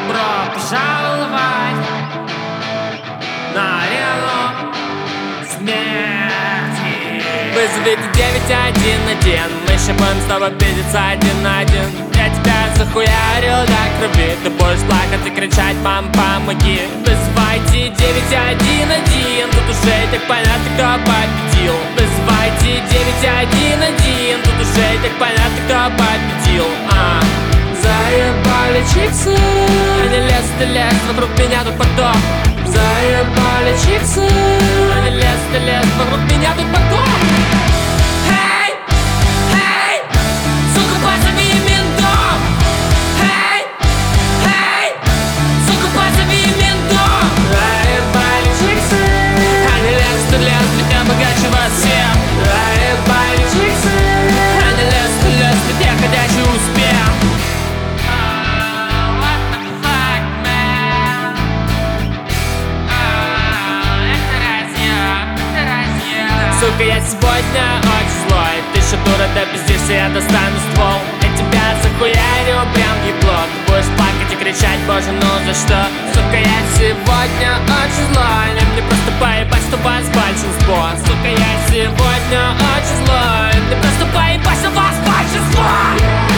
Добро пожаловать на арену смерти. Вызовите 911, мы еще будем с тобой пиздиться один на один. Я тебя захуярил до крови, ты будешь плакать и кричать: мам, помоги. Вызывайте 911, тут уже и так понятно, кто победил. Вызывайте 911, тут уже и так понятно, кто победил. Заебали чиксы, они лезут и лезут, вокруг меня тут поток. Заебали чиксы, они лезут и лезут, вокруг меня тут поток. Эй, эй, сука, позови ментов. Эй, эй, сука, позови ментов. Заебали чиксы, они лезут и лезут, ведь я богаче вас всех. Заебали чиксы, они лезут и лезут, ведь я ходячий успех. Сука, я сегодня очень злой. Ты еще дура, да пиздишься, я достану ствол. Я тебя захуярю прям в ебло. Ты будешь плакать и кричать: боже, ну за что? Сука, я сегодня очень злой. Мне просто поебать, что вас большинство. Сука, я сегодня очень злой. Мне просто поебать, что вас большинство.